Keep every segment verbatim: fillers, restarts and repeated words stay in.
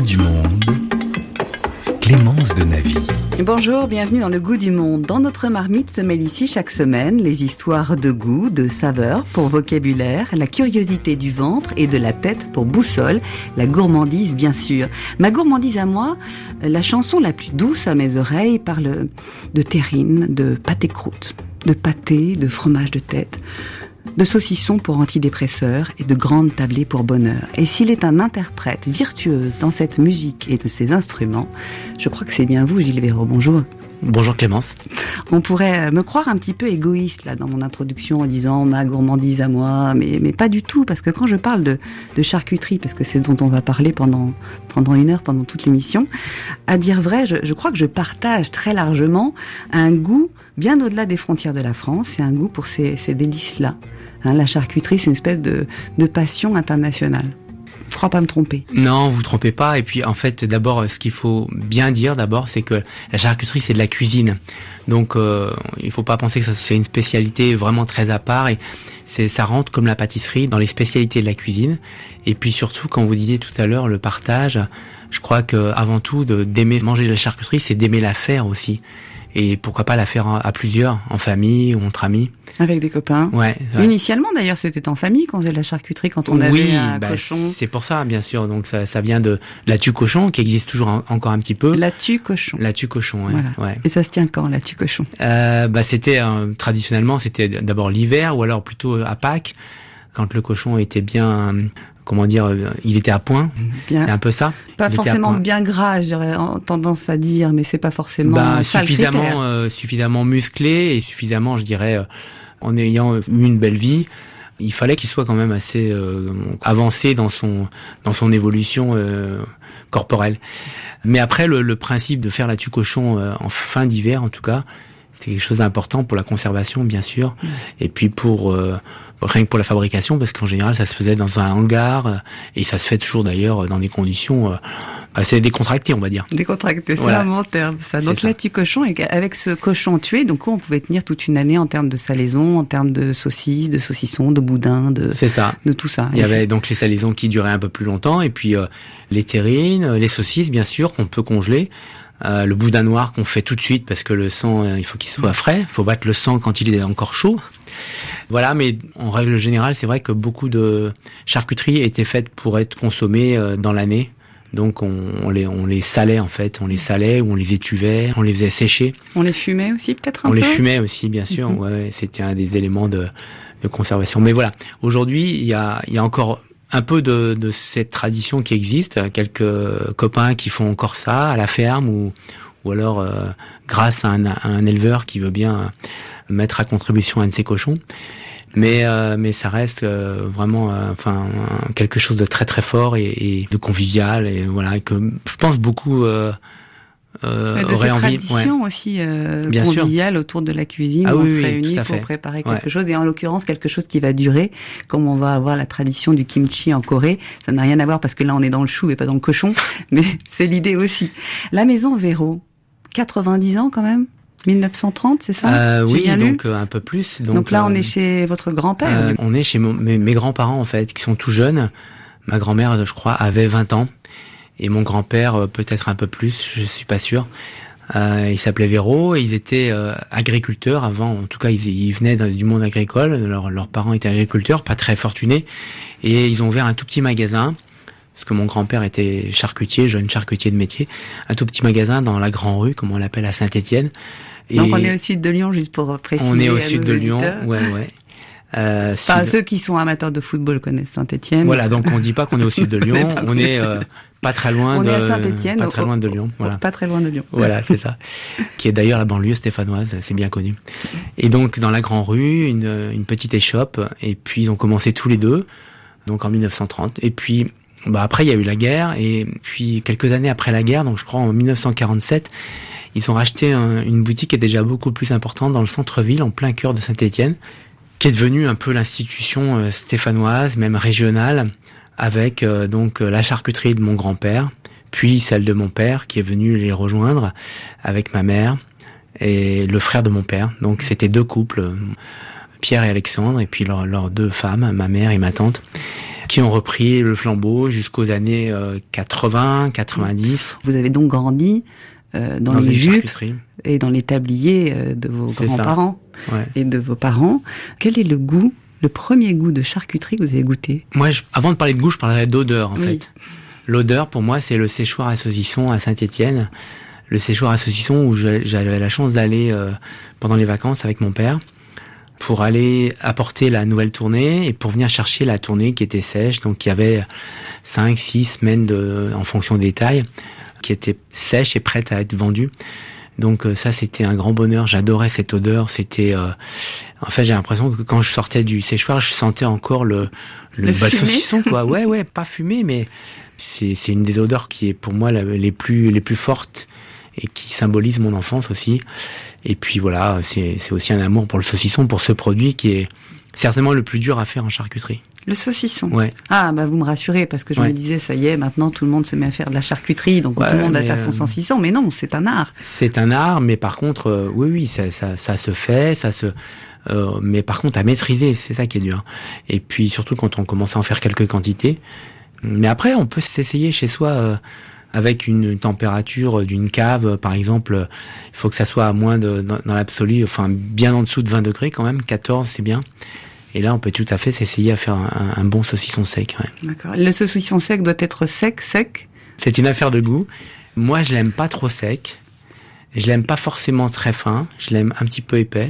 du monde, Clémence de Navy. Bonjour, bienvenue dans le goût du monde. Dans notre marmite se mêlent ici chaque semaine les histoires de goût, de saveur pour vocabulaire, la curiosité du ventre et de la tête pour boussole, la gourmandise bien sûr. Ma gourmandise à moi, la chanson la plus douce à mes oreilles parle de terrine, de pâté croûte, de pâté, de fromage de tête, de saucisson pour antidépresseurs et de grandes tablées pour bonheur. Et s'il est un interprète virtuose dans cette musique et de ses instruments, je crois que c'est bien vous, Gilles Véraud. Bonjour. Bonjour Clémence. On pourrait me croire un petit peu égoïste là dans mon introduction en disant ma gourmandise à moi, mais mais pas du tout, parce que quand je parle de de charcuterie, parce que c'est ce dont on va parler pendant pendant une heure, pendant toute l'émission, à dire vrai, je, je crois que je partage très largement un goût bien au-delà des frontières de la France, c'est un goût pour ces ces délices là. Hein, la charcuterie, c'est une espèce de de passion internationale. Je crois pas me tromper. Non, vous vous trompez pas. Et puis, en fait, d'abord, ce qu'il faut bien dire, d'abord, c'est que la charcuterie, c'est de la cuisine. Donc, euh, il faut pas penser que ça, c'est une spécialité vraiment très à part. Et c'est, ça rentre comme la pâtisserie dans les spécialités de la cuisine. Et puis, surtout, quand vous disiez tout à l'heure le partage, je crois que avant tout, de, d'aimer manger de la charcuterie, c'est d'aimer la faire aussi. Et pourquoi pas la faire à plusieurs, en famille ou entre amis. Avec des copains. Ouais. ouais. Initialement, d'ailleurs, c'était en famille qu'on faisait de la charcuterie quand on avait oui, un bah, cochon. C'est pour ça, bien sûr. Donc ça, ça vient de la tue cochon, qui existe toujours en, encore un petit peu. La tue cochon. La tue cochon, ouais. Voilà. ouais. Et ça se tient quand, la tue cochon? euh, Bah, c'était euh, traditionnellement, c'était d'abord l'hiver, ou alors plutôt à Pâques, quand le cochon était bien. Comment dire, il était à point. Bien. C'est un peu ça. Pas il forcément bien gras, j'aurais tendance à dire, mais c'est pas forcément bah, ça, suffisamment, euh, suffisamment musclé et suffisamment, je dirais, euh, en ayant eu une belle vie. Il fallait qu'il soit quand même assez euh, avancé dans son dans son évolution euh, corporelle. Mais après, le, le principe de faire la tue cochon euh, en fin d'hiver, en tout cas, c'est quelque chose d'important pour la conservation, bien sûr, mmh. et puis pour euh, rien que pour la fabrication, parce qu'en général, ça se faisait dans un hangar, et ça se fait toujours d'ailleurs dans des conditions assez décontractées, on va dire. Décontractées, c'est voilà. un bon terme, ça. C'est donc ça. Là, tu cochon, et avec ce cochon tué, donc on pouvait tenir toute une année en termes de salaison, en termes de saucisses, de saucissons, de boudins, de, c'est ça. de tout ça. Il y et avait c'est... donc les salaisons qui duraient un peu plus longtemps, et puis euh, les terrines, les saucisses, bien sûr, qu'on peut congeler. Euh, le boudin noir qu'on fait tout de suite parce que le sang, euh, il faut qu'il soit frais. Il faut battre le sang quand il est encore chaud. Voilà, mais en règle générale, c'est vrai que beaucoup de charcuteries étaient faites pour être consommées euh, dans l'année. Donc on, on les on les salait en fait, on les salait ou on les étuvait, on les faisait sécher. On les fumait aussi peut-être un on peu. On les fumait aussi, bien sûr. Mm-hmm. Ouais, c'était un des éléments de, de conservation. Mais voilà, aujourd'hui, il y a il y a encore un peu de, de cette tradition qui existe, quelques copains qui font encore ça à la ferme ou, ou alors euh, grâce à un, à un éleveur qui veut bien mettre à contribution un de ses cochons. Mais euh, mais ça reste euh, vraiment euh, enfin quelque chose de très très fort et, et de convivial et voilà que je pense beaucoup euh, Euh, de cette envie, tradition ouais. aussi euh, Bien conviviale sûr. autour de la cuisine, ah, où oui, on se oui, réunit pour fait. préparer quelque ouais. chose, et en l'occurrence quelque chose qui va durer, comme on va avoir la tradition du kimchi en Corée. Ça n'a rien à voir parce que là on est dans le chou et pas dans le cochon, mais c'est l'idée aussi. La maison Véraud, quatre-vingt-dix ans quand même, mille neuf cent trente, c'est ça? euh, Oui, bien donc lu euh, un peu plus. Donc, donc là euh, on est chez votre grand-père. Euh, on est chez mon, mes, mes grands-parents en fait, qui sont tout jeunes. Ma grand-mère, je crois, avait vingt ans. Et mon grand-père, peut-être un peu plus, je suis pas sûr. Euh, il s'appelait Véraud et ils étaient euh, agriculteurs avant. En tout cas, ils, ils venaient du monde agricole. Leur, leurs parents étaient agriculteurs, pas très fortunés. Et ils ont ouvert un tout petit magasin, parce que mon grand-père était charcutier, jeune charcutier de métier. Un tout petit magasin dans la Grand Rue, comme on l'appelle à Saint-Étienne. Et donc on est au sud de Lyon, juste pour préciser. On est au à sud nos de Lyon, auditeurs. ouais, ouais. Euh, enfin, ceux qui sont amateurs de football connaissent Saint-Étienne. Voilà, donc on dit pas qu'on est au sud de Lyon, on est euh, pas très loin on de est à Saint-Étienne, pas très au, loin de Lyon, voilà. Pas très loin de Lyon. Voilà, c'est ça. Qui est d'ailleurs la banlieue stéphanoise, c'est bien connu. Et donc dans la Grand Rue, une une petite échoppe, et puis ils ont commencé tous les deux, donc en mille neuf cent trente. Et puis bah après il y a eu la guerre, et puis quelques années après la guerre, donc je crois en mille neuf cent quarante-sept, ils ont racheté un, une boutique qui est déjà beaucoup plus importante dans le centre-ville, en plein cœur de Saint-Étienne, qui est devenue un peu l'institution euh, stéphanoise, même régionale, avec euh, donc euh, la charcuterie de mon grand-père, puis celle de mon père qui est venu les rejoindre avec ma mère et le frère de mon père. Donc c'était deux couples, Pierre et Alexandre, et puis leurs leurs deux femmes, ma mère et ma tante, qui ont repris le flambeau jusqu'aux années euh, quatre-vingts, quatre-vingt-dix. Vous avez donc grandi euh, dans, dans les jupes et dans les tabliers euh, de vos C'est grands-parents ouais. et de vos parents. Quel est le goût, le premier goût de charcuterie que vous avez goûté? Moi, je, avant de parler de goût, je parlerais d'odeur, en oui. fait. L'odeur, pour moi, c'est le séchoir à saucisson à Saint-Étienne. Le séchoir à saucisson où je, j'avais la chance d'aller euh, pendant les vacances avec mon père pour aller apporter la nouvelle tournée et pour venir chercher la tournée qui était sèche. Donc, il y avait cinq, six semaines de, en fonction des tailles, qui était sèche et prête à être vendue. Donc ça, c'était un grand bonheur. J'adorais cette odeur. C'était, euh... en fait, j'ai l'impression que quand je sortais du séchoir, je sentais encore le le, le bah, le saucisson, quoi. Ouais, ouais, pas fumé, mais c'est c'est une des odeurs qui est pour moi la, les plus les plus fortes et qui symbolise mon enfance aussi. Et puis voilà, c'est c'est aussi un amour pour le saucisson, pour ce produit qui est certainement le plus dur à faire en charcuterie. Le saucisson. Ouais. Ah, bah, vous me rassurez, parce que je ouais. me disais, ça y est, maintenant, tout le monde se met à faire de la charcuterie, donc ouais, tout le monde va faire son euh... saucisson. Mais non, c'est un art. C'est un art, mais par contre, euh, oui, oui, ça, ça, ça se fait, ça se, euh, mais par contre, à maîtriser, c'est ça qui est dur. Et puis, surtout quand on commence à en faire quelques quantités. Mais après, on peut s'essayer chez soi, euh, avec une température d'une cave, par exemple. Il faut que ça soit à moins de, dans, dans l'absolu, enfin, bien en dessous de vingt degrés quand même. quatorze, c'est bien. Et là, on peut tout à fait s'essayer à faire un, un bon saucisson sec. Ouais. D'accord. Le saucisson sec doit être sec, sec. C'est une affaire de goût. Moi, je l'aime pas trop sec. Je l'aime pas forcément très fin. Je l'aime un petit peu épais.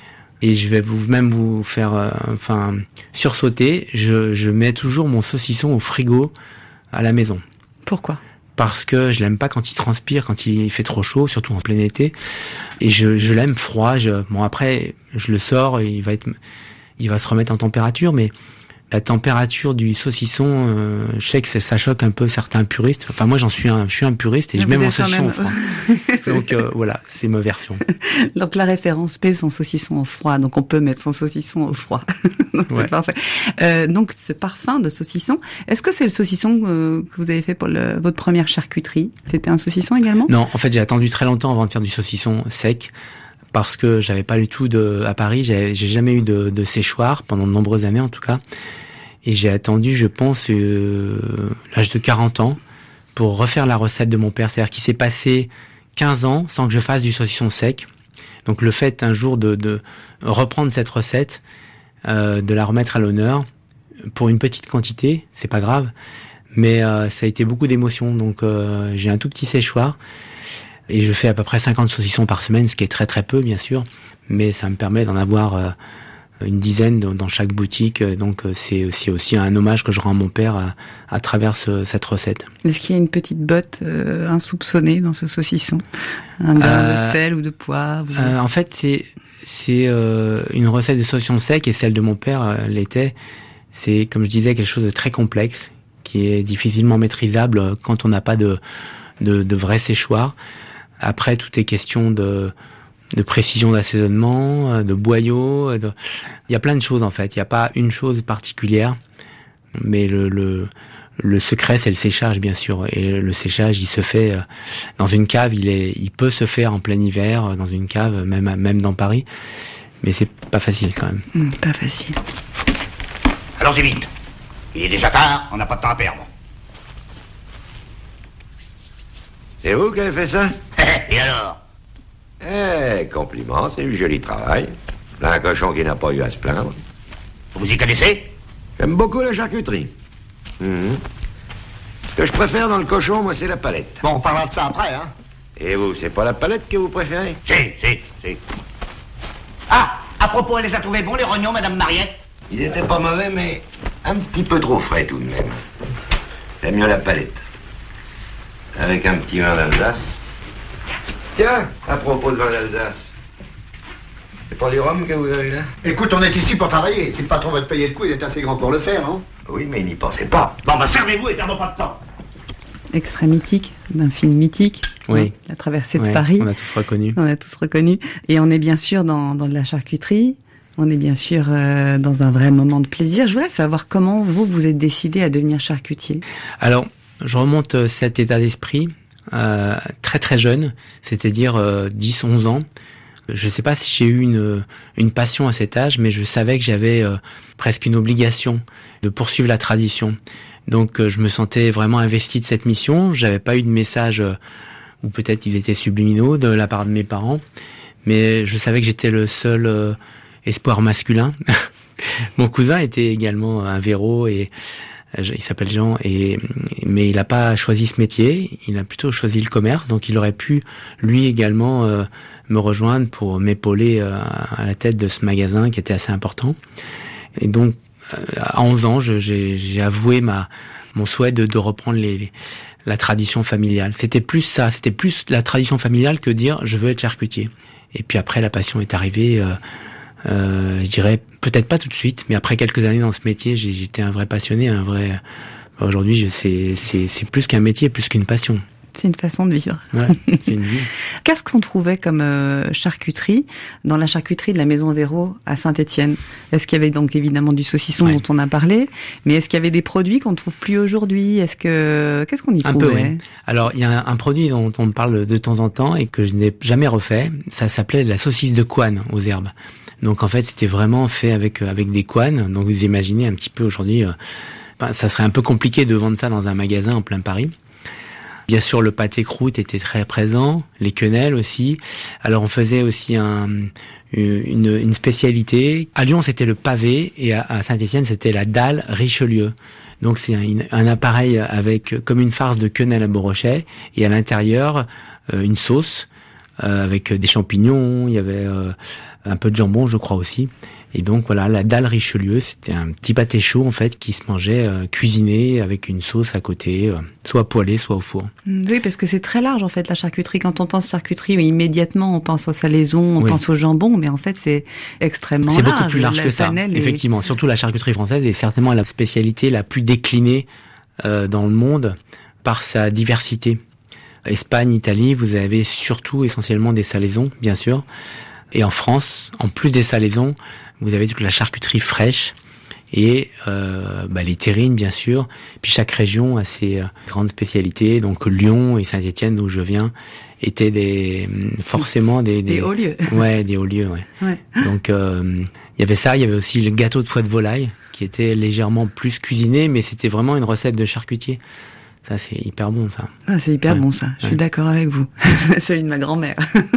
Et je vais vous, même vous faire, euh, enfin, sursauter. Je, je mets toujours mon saucisson au frigo à la maison. Pourquoi? Parce que je l'aime pas quand il transpire, quand il fait trop chaud, surtout en plein été. Et je, je l'aime froid. Je, bon, après, je le sors et il va être, il va se remettre en température, mais la température du saucisson, euh, je sais que ça choque un peu certains puristes. Enfin, moi, j'en suis un, je suis un puriste et mais je mets mon saucisson au froid. Donc euh, voilà, c'est ma version. Donc la référence P, son saucisson au froid. Donc on peut mettre son saucisson au froid. Donc c'est ouais. parfait. Euh, donc ce parfum de saucisson, est-ce que c'est le saucisson euh, que vous avez fait pour le, votre première charcuterie? C'était un saucisson également? Non, en fait, j'ai attendu très longtemps avant de faire du saucisson sec. Parce que j'avais pas du tout de, à Paris, j'ai, j'ai jamais eu de, de séchoir, pendant de nombreuses années en tout cas. Et j'ai attendu, je pense, euh, l'âge de quarante ans, pour refaire la recette de mon père. C'est-à-dire qu'il s'est passé quinze ans sans que je fasse du saucisson sec. Donc le fait un jour de, de reprendre cette recette, euh, de la remettre à l'honneur, pour une petite quantité, c'est pas grave, mais euh, ça a été beaucoup d'émotions. Donc euh, j'ai un tout petit séchoir. Et je fais à peu près cinquante saucissons par semaine, ce qui est très très peu bien sûr, mais ça me permet d'en avoir euh, une dizaine dans chaque boutique. Donc c'est, c'est aussi un hommage que je rends à mon père à, à travers ce, cette recette. Est-ce qu'il y a une petite botte euh, insoupçonnée dans ce saucisson? Un grain euh, de sel ou de poivre ou... euh, En fait, c'est, c'est euh, une recette de saucisson sec et celle de mon père euh, l'était. C'est, comme je disais, quelque chose de très complexe, qui est difficilement maîtrisable quand on n'a pas de, de, de vrai séchoir. Après, tout est question de, de précision d'assaisonnement, de boyaux. De... Il y a plein de choses en fait. Il n'y a pas une chose particulière, mais le, le, le secret, c'est le séchage bien sûr. Et le séchage, il se fait dans une cave. Il est, il peut se faire en plein hiver dans une cave, même même dans Paris. Mais c'est pas facile quand même. Mmh, pas facile. Allons-y vite. Il est déjà tard. On n'a pas de temps à perdre. C'est vous qui avez fait ça? Et alors? Eh, compliment, c'est du joli travail. Là, un cochon qui n'a pas eu à se plaindre. Vous y connaissez? J'aime beaucoup la charcuterie. Mmh. Ce que je préfère dans le cochon, moi, c'est la palette. Bon, on parlera de ça après, hein? Et vous, c'est pas la palette que vous préférez? Si, si, si. Ah, à propos, elle les a trouvés bons, les rognons, Madame Mariette? Ils étaient pas mauvais, mais un petit peu trop frais tout de même. J'aime mieux la palette. Avec un petit vin d'Alsace. Tiens, à propos de vin d'Alsace. C'est pas du rhum que vous avez là? Écoute, on est ici pour travailler. Si le patron veut te payer le coup, il est assez grand pour le faire, non? Oui, mais il n'y pensait pas. Bon, bah servez-vous et perdons pas de temps. Extrait mythique d'un film mythique. Oui. Hein, La traversée de ouais, Paris. On a tous reconnu. On a tous reconnu. Et on est bien sûr dans, dans de la charcuterie. On est bien sûr euh, dans un vrai moment de plaisir. Je voudrais savoir comment vous, vous êtes décidé à devenir charcutier. Alors, je remonte cet état d'esprit euh, très très jeune, c'est-à-dire euh, dix onze ans. Je sais pas si j'ai eu une une passion à cet âge, mais je savais que j'avais euh, presque une obligation de poursuivre la tradition. Donc euh, je me sentais vraiment investi de cette mission. J'avais pas eu de message, euh, ou peut-être ils étaient subliminaux de la part de mes parents, mais je savais que j'étais le seul euh, espoir masculin. Mon cousin était également un Véro et euh, il s'appelle Jean, et mais il n'a pas choisi ce métier. Il a plutôt choisi le commerce, donc il aurait pu lui également euh, me rejoindre pour m'épauler euh, à la tête de ce magasin qui était assez important. Et donc, euh, à onze ans, je, j'ai, j'ai avoué ma mon souhait de, de reprendre les, les, la tradition familiale. C'était plus ça, c'était plus la tradition familiale que dire je veux être charcutier. Et puis après, la passion est arrivée. Euh, euh, je dirais peut-être pas tout de suite, mais après quelques années dans ce métier, j'ai, j'étais un vrai passionné, un vrai. Aujourd'hui, je, c'est, c'est, c'est plus qu'un métier, plus qu'une passion. C'est une façon de vivre. Ouais, c'est une vie. Qu'est-ce qu'on trouvait comme euh, charcuterie dans la charcuterie de la Maison Véro à Saint-Étienne? Est-ce qu'il y avait donc évidemment du saucisson ouais. dont on a parlé, mais est-ce qu'il y avait des produits qu'on ne trouve plus aujourd'hui? Est-ce que qu'est-ce qu'on y un trouvait? peu, oui. Alors il y a un, un produit dont on parle de temps en temps et que je n'ai jamais refait. Ça s'appelait la saucisse de couenne aux herbes. Donc en fait c'était vraiment fait avec avec des couennes. Donc vous imaginez un petit peu aujourd'hui, euh, ben, ça serait un peu compliqué de vendre ça dans un magasin en plein Paris. Bien sûr, le pâté croûte était très présent, les quenelles aussi. Alors, on faisait aussi un, une, une spécialité. À Lyon, c'était le pavé et à, à Saint-Étienne, c'était la dalle Richelieu. Donc, c'est un, un appareil avec comme une farce de quenelle à Beaurochet et à l'intérieur euh, une sauce euh, avec des champignons. Il y avait euh, un peu de jambon, je crois aussi. Et donc voilà, la dalle Richelieu, c'était un petit pâté chaud en fait qui se mangeait euh, cuisiné avec une sauce à côté, euh, soit poêlée, soit au four. Oui, parce que c'est très large en fait la charcuterie. Quand on pense charcuterie, oui, immédiatement on pense au salaison, on oui. pense au jambon, mais en fait c'est extrêmement c'est large. C'est beaucoup plus large la que ça. Est... Effectivement, surtout la charcuterie française est certainement la spécialité la plus déclinée euh, dans le monde par sa diversité. Espagne, Italie, vous avez surtout essentiellement des salaisons, bien sûr. Et en France, en plus des salaisons, vous avez toute la charcuterie fraîche et euh, bah, les terrines, bien sûr. Puis chaque région a ses euh, grandes spécialités. Donc Lyon et Saint-Étienne, d'où je viens, étaient des forcément des des, des hauts lieux. Ouais, des hauts lieux. Ouais. ouais. Donc euh, il y avait ça. Il y avait aussi le gâteau de foie de volaille qui était légèrement plus cuisiné, mais c'était vraiment une recette de charcutier. Ça, c'est hyper bon, ça. Ah, c'est hyper ouais. bon, ça. Je ouais. suis d'accord avec vous. Celui de ma grand-mère.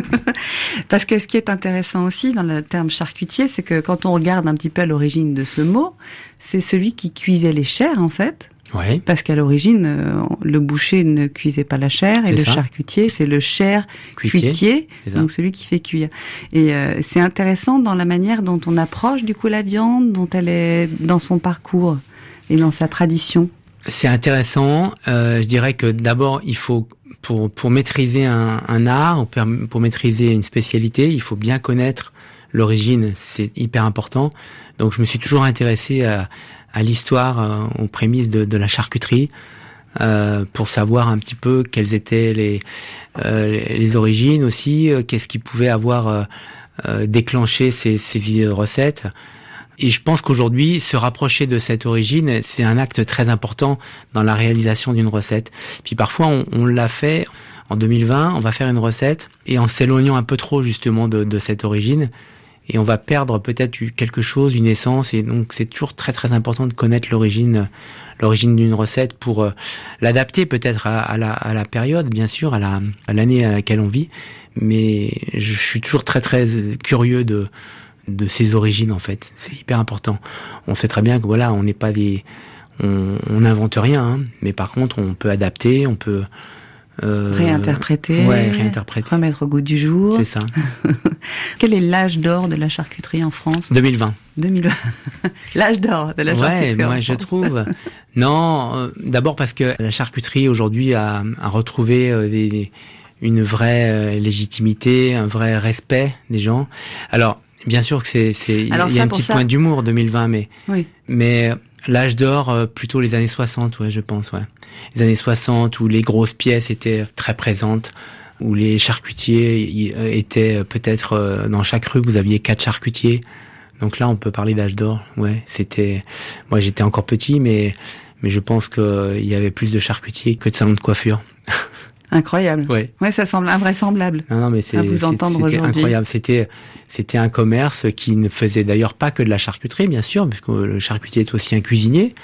Parce que ce qui est intéressant aussi dans le terme charcutier, c'est que quand on regarde un petit peu à l'origine de ce mot, c'est celui qui cuisait les chairs, en fait. Ouais. Parce qu'à l'origine, euh, le boucher ne cuisait pas la chair, et c'est le ça. charcutier, c'est le chair cuitier, cuitier donc celui qui fait cuire. Et euh, c'est intéressant dans la manière dont on approche, du coup, la viande, dont elle est dans son parcours et dans sa tradition. C'est intéressant. Euh, je dirais que d'abord, il faut pour pour maîtriser un, un art ou pour, pour maîtriser une spécialité, il faut bien connaître l'origine. C'est hyper important. Donc, je me suis toujours intéressé à, à l'histoire, euh, aux prémices de, de la charcuterie, euh, pour savoir un petit peu quelles étaient les euh, les origines aussi, euh, qu'est-ce qui pouvait avoir euh, euh, déclenché ces, ces idées de recettes. Et je pense qu'aujourd'hui, se rapprocher de cette origine, c'est un acte très important dans la réalisation d'une recette. Puis parfois, on, on l'a fait en deux mille vingt, on va faire une recette, et en s'éloignant un peu trop justement de, de cette origine, et on va perdre peut-être quelque chose, une essence, et donc c'est toujours très très important de connaître l'origine, l'origine d'une recette pour euh, l'adapter peut-être à, à, la, à la période, bien sûr, à, la, à l'année à laquelle on vit. Mais je suis toujours très très curieux de de ses origines, en fait. C'est hyper important. On sait très bien que voilà, on n'est pas des, on, on n'invente rien, hein, mais par contre, on peut adapter, on peut euh, réinterpréter, ouais, réinterpréter, remettre au goût du jour. C'est ça. Quel est l'âge d'or de la charcuterie en France? deux mille vingt. deux mille vingt. L'âge d'or de la charcuterie. Ouais, moi je trouve. Non, euh, d'abord parce que la charcuterie aujourd'hui a, a retrouvé euh, des, des, une vraie euh, légitimité, un vrai respect des gens. Alors. Bien sûr que c'est, c'est, il y a une petite pointe d'humour deux mille vingt, mais, oui. mais l'âge d'or, euh, plutôt les années soixante, ouais, je pense, ouais. Les années soixante où les grosses pièces étaient très présentes, où les charcutiers étaient peut-être euh, dans chaque rue, vous aviez quatre charcutiers. Donc là, on peut parler d'âge d'or, ouais. C'était, moi, j'étais encore petit, mais, mais je pense que il y avait plus de charcutiers que de salons de coiffure. Incroyable. Ouais. Ouais, ça semble invraisemblable. Non, non, mais c'est, à vous c'est, entendre c'était aujourd'hui. incroyable. C'était, c'était un commerce qui ne faisait d'ailleurs pas que de la charcuterie, bien sûr, puisque le charcutier est aussi un cuisinier.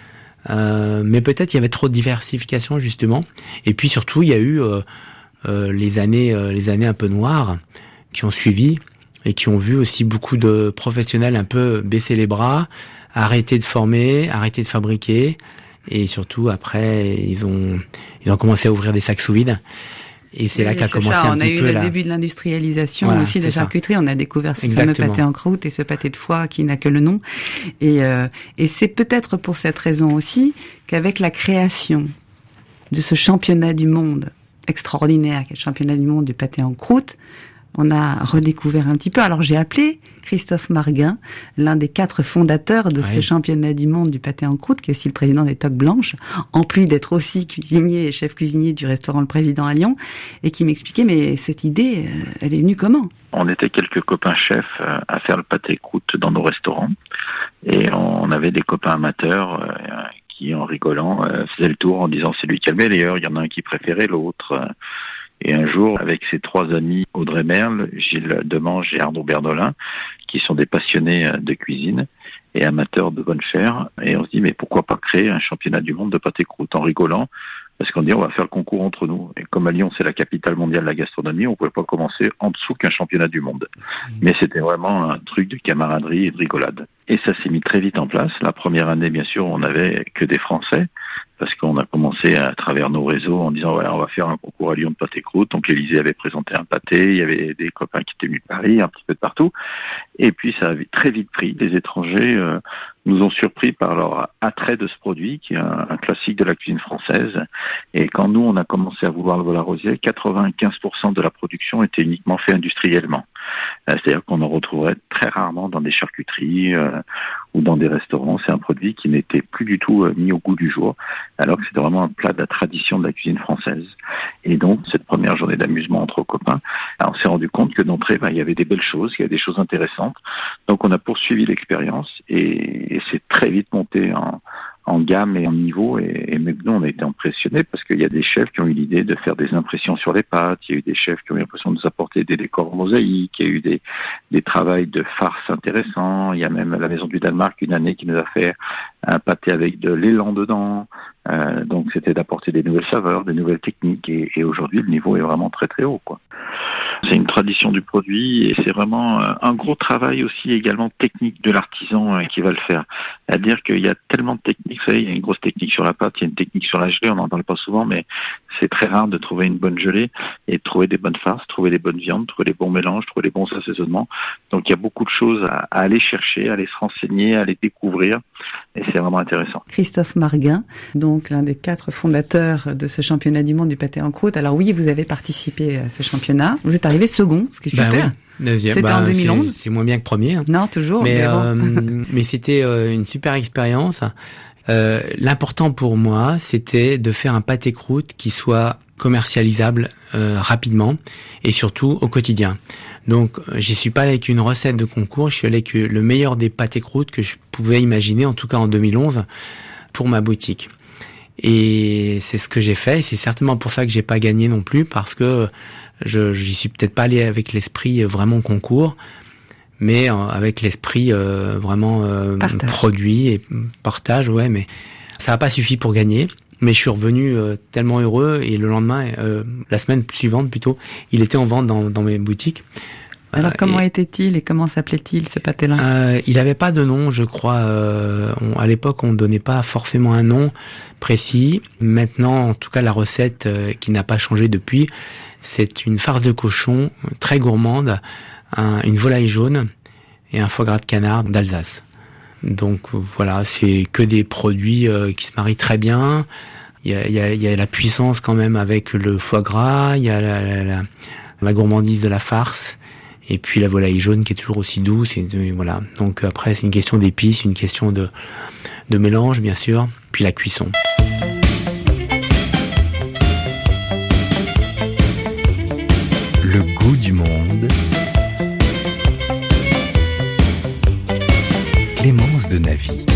Euh, mais peut-être il y avait trop de diversification, justement. Et puis surtout, il y a eu euh, euh, les années, euh, les années un peu noires qui ont suivi et qui ont vu aussi beaucoup de professionnels un peu baisser les bras, arrêter de former, arrêter de fabriquer. Et surtout, après, ils ont, ils ont commencé à ouvrir des sacs sous vide. Et c'est oui, là qu'a commencé ça. un on petit peu On a eu la... le début de l'industrialisation voilà, aussi de la charcuterie. Ça. On a découvert ce Exactement. fameux pâté en croûte et ce pâté de foie qui n'a que le nom. Et, euh, et c'est peut-être pour cette raison aussi qu'avec la création de ce championnat du monde extraordinaire, qui est le championnat du monde du pâté en croûte, on a redécouvert un petit peu. Alors j'ai appelé Christophe Marguin, l'un des quatre fondateurs de ouais. ce championnat du monde du pâté en croûte, qui est aussi le président des Toques Blanches, en plus d'être aussi cuisinier et chef cuisinier du restaurant Le Président à Lyon, et qui m'expliquait, mais cette idée, elle est venue comment ? On était quelques copains chefs à faire le pâté croûte dans nos restaurants, et on avait des copains amateurs qui, en rigolant, faisaient le tour en disant c'est lui qui a le meilleur, il y en a un qui préférait l'autre. Et un jour, avec ses trois amis, Audrey Merle, Gilles Demange et Arnaud Berdolin, qui sont des passionnés de cuisine et amateurs de bonne chère, et on se dit, mais pourquoi pas créer un championnat du monde de pâté croûte en rigolant, parce qu'on dit, on va faire le concours entre nous. Et comme à Lyon, c'est la capitale mondiale de la gastronomie, on pouvait pas commencer en dessous qu'un championnat du monde. Mais c'était vraiment un truc de camaraderie et de rigolade. Et ça s'est mis très vite en place. La première année, bien sûr, on n'avait que des Français, parce qu'on a commencé à travers nos réseaux en disant, voilà, on va faire un concours à Lyon de pâté croûte. Donc l'Élysée avait présenté un pâté, il y avait des copains qui étaient venus de Paris, un petit peu de partout. Et puis ça avait très vite pris. Les étrangers euh, nous ont surpris par leur attrait de ce produit, qui est un, un classique de la cuisine française. Et quand nous, on a commencé à vouloir le vol à rosier, quatre-vingt-quinze pour cent de la production était uniquement fait industriellement. Euh, c'est-à-dire qu'on en retrouverait très rarement dans des charcuteries euh, ou dans des restaurants. C'est un produit qui n'était plus du tout euh, mis au goût du jour, alors que c'était vraiment un plat de la tradition de la cuisine française. Et donc, cette première journée d'amusement entre copains, on s'est rendu compte que d'entrée, ben, il y avait des belles choses, il y avait des choses intéressantes. Donc, on a poursuivi l'expérience et, et c'est très vite monté en, en gamme et en niveau. Et, et même nous, on a été impressionnés parce qu'il y a des chefs qui ont eu l'idée de faire des impressions sur les pâtes. Il y a eu des chefs qui ont eu l'impression de nous apporter des décors mosaïques. Il y a eu des, des travails de farce intéressants. Il y a même la Maison du Danemark une année qui nous a fait un pâté avec de l'élan dedans. Euh, donc c'était d'apporter des nouvelles saveurs, des nouvelles techniques, et, et aujourd'hui le niveau est vraiment très très haut, quoi. C'est une tradition du produit et c'est vraiment un gros travail aussi également technique de l'artisan qui va le faire. C'est-à-dire qu'il y a tellement de techniques, vous savez, il y a une grosse technique sur la pâte, il y a une technique sur la gelée, on n'en parle pas souvent, mais c'est très rare de trouver une bonne gelée et de trouver des bonnes farces, trouver des bonnes viandes, trouver les bons mélanges, trouver les bons assaisonnements. Donc il y a beaucoup de choses à, à aller chercher, à aller se renseigner, à aller découvrir, et c'est vraiment intéressant. Christophe Marguin, donc l'un des quatre fondateurs de ce championnat du monde du pâté en croûte. Alors oui, vous avez participé à ce championnat. Vous êtes arrivé second, ce qui est super. Ben oui, deuxième. C'était bah, en deux mille onze. C'est, c'est moins bien que premier. Hein. Non, toujours. Mais, mais, euh, bon. mais c'était euh, une super expérience. Euh, l'important pour moi, c'était de faire un pâté croûte qui soit commercialisable euh, rapidement et surtout au quotidien. Donc, j'y suis pas allé avec une recette de concours, je suis allé avec le meilleur des pâtés croûtes que je pouvais imaginer, en tout cas en deux mille onze, pour ma boutique. Et c'est ce que j'ai fait, et c'est certainement pour ça que j'ai pas gagné non plus, parce que je j'y suis peut-être pas allé avec l'esprit vraiment concours, mais avec l'esprit euh, vraiment euh, produit et partage, ouais, mais ça n'a pas suffi pour gagner. Mais je suis revenu euh, tellement heureux, et le lendemain, euh, la semaine suivante plutôt, il était en vente dans, dans mes boutiques. Alors euh, comment et, était-il et comment s'appelait-il ce pâté-là ? euh, Il n'avait pas de nom, je crois. Euh, on, à l'époque, on ne donnait pas forcément un nom précis. Maintenant, en tout cas, la recette euh, qui n'a pas changé depuis, c'est une farce de cochon très gourmande, un, une volaille jaune et un foie gras de canard d'Alsace. Donc voilà, c'est que des produits euh, qui se marient très bien. Il y a, il y a, il y a la puissance quand même avec le foie gras, il y a la, la, la, la gourmandise de la farce, et puis la volaille jaune qui est toujours aussi douce. Et, et voilà. Donc après, c'est une question d'épices, une question de, de mélange bien sûr, puis la cuisson. Le goût du monde. Clémence de Navy.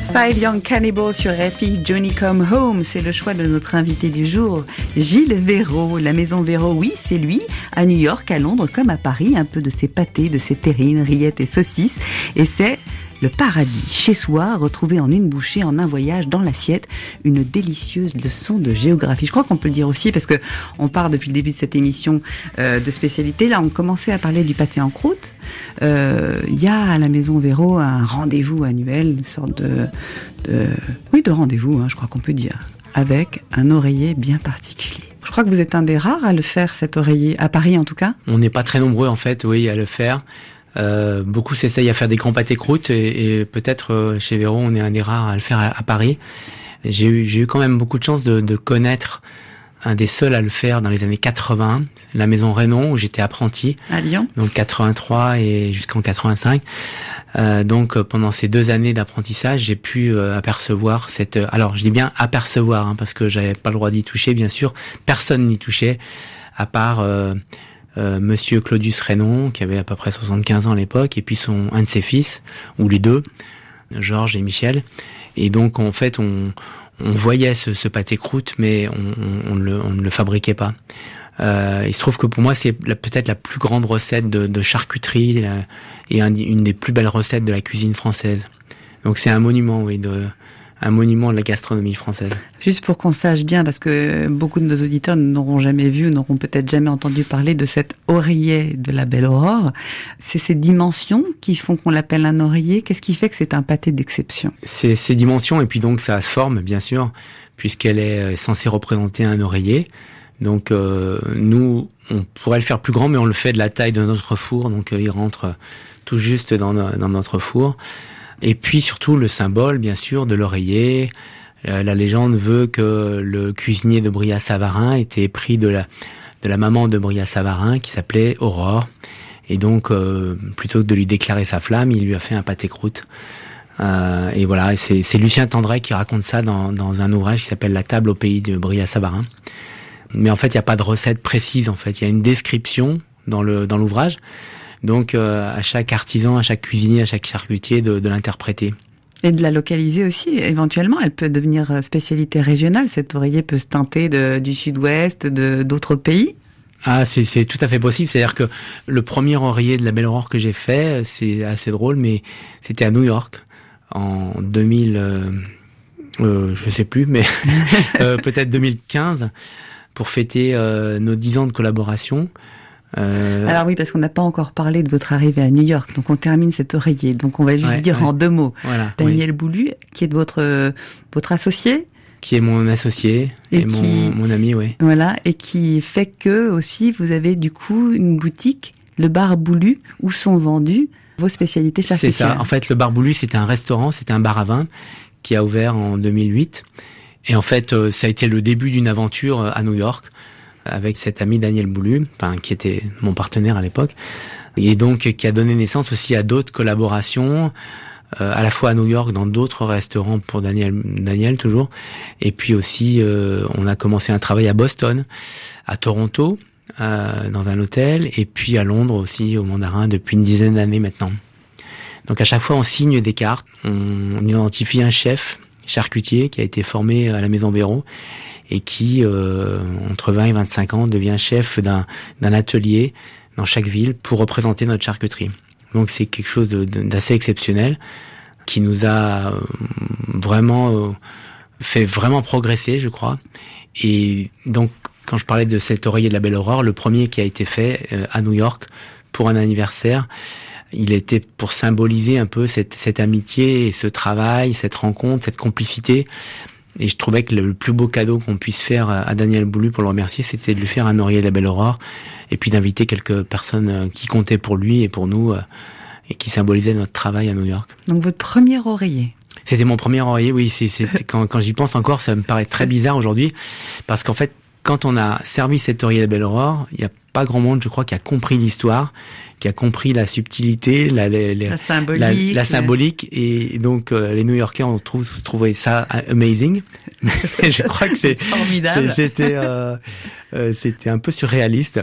Five Young Cannibals sur R F I, Johnny Come Home, c'est le choix de notre invité du jour, Gilles Véraud. La maison Véraud, oui, c'est lui, à New York, à Londres, comme à Paris, un peu de ses pâtés, de ses terrines, rillettes et saucisses. Et c'est le paradis, chez soi, retrouvé en une bouchée, en un voyage, dans l'assiette, une délicieuse leçon de géographie. Je crois qu'on peut le dire aussi, parce que on part depuis le début de cette émission euh, de spécialité. Là, on commençait à parler du pâté en croûte. Il euh, y a à la maison Véraud un rendez-vous annuel, une sorte de, de oui, de rendez-vous, hein, je crois qu'on peut dire, avec un oreiller bien particulier. Je crois que vous êtes un des rares à le faire, cet oreiller, à Paris en tout cas. On n'est pas très nombreux en fait, oui, à le faire. Euh, beaucoup s'essayent à faire des grands pâtés croûtes et, et peut-être euh, chez Véraud on est un des rares à le faire à, à Paris. J'ai eu, j'ai eu quand même beaucoup de chance de, de connaître un des seuls à le faire dans les années quatre-vingts, la maison Raynon où j'étais apprenti. À Lyon. Donc quatre-vingt-trois et jusqu'en quatre-vingt-cinq. Euh, donc euh, pendant ces deux années d'apprentissage, j'ai pu euh, apercevoir cette. Euh, alors je dis bien apercevoir hein, parce que j'avais pas le droit d'y toucher, bien sûr. Personne n'y touchait à part. Euh, Euh, Monsieur Claudius Raynon, qui avait à peu près soixante-quinze ans à l'époque, et puis son un de ses fils, ou les deux, Georges et Michel. Et donc en fait, on, on voyait ce, ce pâté croûte, mais on, on, on, le, on ne le fabriquait pas. Euh, il se trouve que pour moi, c'est la, peut-être la plus grande recette de, de charcuterie la, et un, une des plus belles recettes de la cuisine française. Donc c'est un monument, oui, de un monument de la gastronomie française. Juste pour qu'on sache bien, parce que beaucoup de nos auditeurs n'auront jamais vu, n'auront peut-être jamais entendu parler de cet oreiller de la Belle Aurore. C'est ces dimensions qui font qu'on l'appelle un oreiller. Qu'est-ce qui fait que c'est un pâté d'exception? C'est ces dimensions et puis donc sa forme, bien sûr, puisqu'elle est censée représenter un oreiller. Donc euh, nous, on pourrait le faire plus grand, mais on le fait de la taille de notre four, donc euh, il rentre tout juste dans, dans notre four. Et puis surtout le symbole, bien sûr, de l'oreiller. Euh, la légende veut que le cuisinier de Brillat-Savarin était pris de la de la maman de Brillat-Savarin qui s'appelait Aurore. Et donc, euh, plutôt que de lui déclarer sa flamme, il lui a fait un pâté croûte. Euh, et voilà, c'est, c'est Lucien Tendray qui raconte ça dans, dans un ouvrage qui s'appelle La table au pays de Brillat-Savarin. Mais en fait, il n'y a pas de recette précise. En fait, il y a une description dans le dans l'ouvrage. Donc euh, à chaque artisan, à chaque cuisinier, à chaque charcutier de, de l'interpréter. Et de la localiser aussi, éventuellement, elle peut devenir spécialité régionale. Cet oreiller peut se teinter de, du sud-ouest, de, d'autres pays. Ah, c'est, c'est tout à fait possible. C'est-à-dire que le premier oreiller de la Belle Aurore que j'ai fait, c'est assez drôle, mais c'était à New York en deux mille, euh, euh, je sais plus, mais euh, peut-être deux mille quinze, pour fêter euh, nos dix ans de collaboration. Euh... Alors oui, parce qu'on n'a pas encore parlé de votre arrivée à New York, donc on termine cet oreiller. Donc on va juste ouais, dire ouais. en deux mots. Voilà, Daniel oui. Boulu, qui est de votre euh, votre associé, qui est mon associé et, et qui, mon, mon ami, oui. Voilà, et qui fait que aussi vous avez du coup une boutique, le bar Boulu, où sont vendues vos spécialités charcutières. C'est ça. En fait, le bar Boulu, c'était un restaurant, c'était un bar à vin qui a ouvert en deux mille huit. Et en fait, euh, ça a été le début d'une aventure à New York, avec cet ami Daniel Boulu, enfin, qui était mon partenaire à l'époque, et donc qui a donné naissance aussi à d'autres collaborations, euh, à la fois à New York, dans d'autres restaurants pour Daniel, Daniel toujours, et puis aussi euh, on a commencé un travail à Boston, à Toronto, euh, dans un hôtel, et puis à Londres aussi, au Mandarin, depuis une dizaine d'années maintenant. Donc à chaque fois on signe des cartes, on, on identifie un chef charcutier qui a été formé à la maison Véraud, et qui, euh, entre vingt et vingt-cinq ans, devient chef d'un, d'un atelier dans chaque ville pour représenter notre charcuterie. Donc c'est quelque chose de, de, d'assez exceptionnel qui nous a vraiment euh, fait vraiment progresser, je crois. Et donc, quand je parlais de cet oreiller de la Belle Aurore, le premier qui a été fait euh, à New York pour un anniversaire, il était pour symboliser un peu cette, cette amitié et ce travail, cette rencontre, cette complicité. Et je trouvais que le plus beau cadeau qu'on puisse faire à Daniel Boulu pour le remercier, c'était de lui faire un oreiller de la Belle Aurore et puis d'inviter quelques personnes qui comptaient pour lui et pour nous et qui symbolisaient notre travail à New York. Donc votre premier oreiller. C'était mon premier oreiller, oui. C'est, c'est, quand, quand j'y pense encore, ça me paraît très bizarre aujourd'hui parce qu'en fait, quand on a servi cet oreiller de la Belle Aurore, il n'y a pas grand monde, je crois, qui a compris l'histoire, qui a compris la subtilité, la, la, la, la symbolique, la, la symbolique et donc euh, les New-Yorkais ont trouvé, trouvé ça amazing. Je crois que c'est formidable. C'est, c'était euh, euh, c'était un peu surréaliste.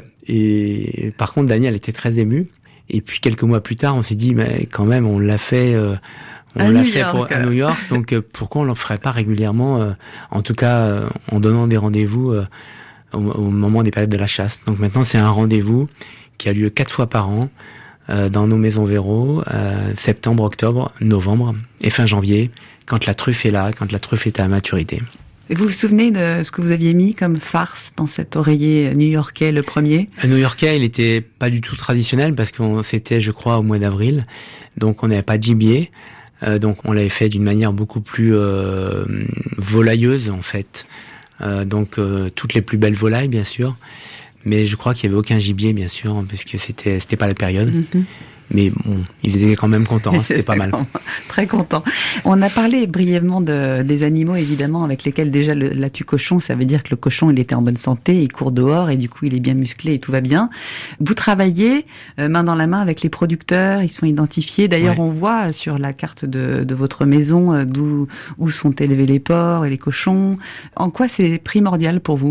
Et par contre, Daniel était très ému. Et puis quelques mois plus tard, on s'est dit, mais quand même, on l'a fait, euh, On à l'a New fait York. pour, à New York, donc euh, pourquoi on l'en ferait pas régulièrement, euh, en tout cas euh, en donnant des rendez-vous euh, au, au moment des périodes de la chasse. Donc maintenant c'est un rendez-vous qui a lieu quatre fois par an euh, dans nos maisons Véro, euh, septembre, octobre, novembre et fin janvier, quand la truffe est là, quand la truffe est à maturité. Et vous vous souvenez de ce que vous aviez mis comme farce dans cet oreiller new-yorkais, le premier? Un new-yorkais, il était pas du tout traditionnel parce qu'on c'était, je crois, au mois d'avril, donc on n'avait pas de gibier, euh, donc on l'avait fait d'une manière beaucoup plus euh, volailleuse en fait. Euh, donc euh, toutes les plus belles volailles, bien sûr, mais je crois qu'il y avait aucun gibier, bien sûr, parce que c'était c'était pas la période. Mm-hmm. Mais bon, ils étaient quand même contents, hein, c'était pas mal. Très contents. On a parlé brièvement de, des animaux, évidemment, avec lesquels déjà le, la tue cochon, ça veut dire que le cochon, il était en bonne santé, il court dehors et du coup, il est bien musclé et tout va bien. Vous travaillez euh, main dans la main avec les producteurs, ils sont identifiés. D'ailleurs, ouais. On voit sur la carte de, de votre maison euh, d'où où sont élevés les porcs et les cochons. En quoi c'est primordial pour vous ?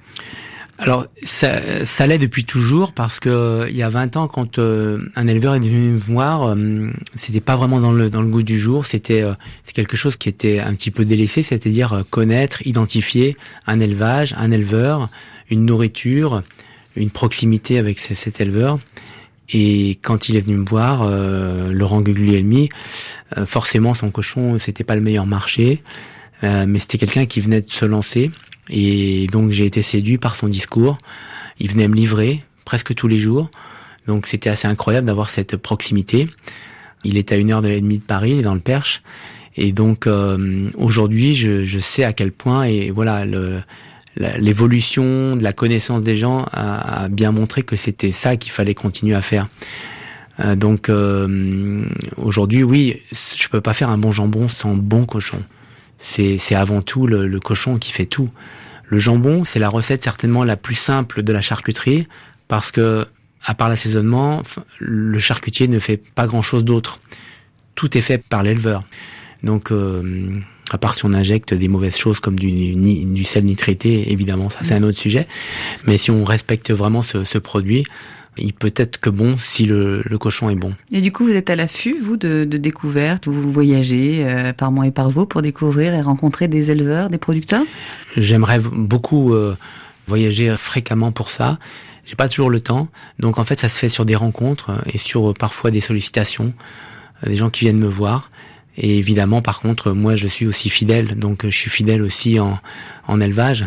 Alors, ça, ça l'est depuis toujours parce que il y a vingt ans, quand euh, un éleveur est venu me voir, euh, c'était pas vraiment dans le dans le goût du jour. C'était euh, c'est quelque chose qui était un petit peu délaissé, c'est-à-dire euh, connaître, identifier un élevage, un éleveur, une nourriture, une proximité avec c- cet éleveur. Et quand il est venu me voir, euh, Laurent Guglielmi, euh, forcément son cochon, c'était pas le meilleur marché, euh, mais c'était quelqu'un qui venait de se lancer. Et donc j'ai été séduit par son discours. Il venait me livrer presque tous les jours, donc c'était assez incroyable d'avoir cette proximité. Il est à une heure et demie de Paris, il est dans le Perche, et donc euh, aujourd'hui je, je sais à quel point, et voilà, le, la, l'évolution de la connaissance des gens a, a bien montré que c'était ça qu'il fallait continuer à faire. Euh, donc euh, aujourd'hui, oui, je peux pas faire un bon jambon sans bon cochon. C'est, c'est avant tout le, le cochon qui fait tout. Le jambon, c'est la recette certainement la plus simple de la charcuterie parce que, à part l'assaisonnement, le charcutier ne fait pas grand-chose d'autre. Tout est fait par l'éleveur. Donc, euh, à part si on injecte des mauvaises choses comme du, du, du sel nitrité, évidemment, ça c'est un autre sujet. Mais si on respecte vraiment ce, ce produit, il peut être que bon si le, le cochon est bon. Et du coup, vous êtes à l'affût, vous, de, de découvertes, vous voyagez euh, par mois et par vous pour découvrir et rencontrer des éleveurs, des producteurs ? J'aimerais beaucoup euh, voyager fréquemment pour ça. J'ai pas toujours le temps, donc en fait, ça se fait sur des rencontres et sur euh, parfois des sollicitations, euh, des gens qui viennent me voir. Et évidemment, par contre, moi, je suis aussi fidèle, donc je suis fidèle aussi en, en élevage.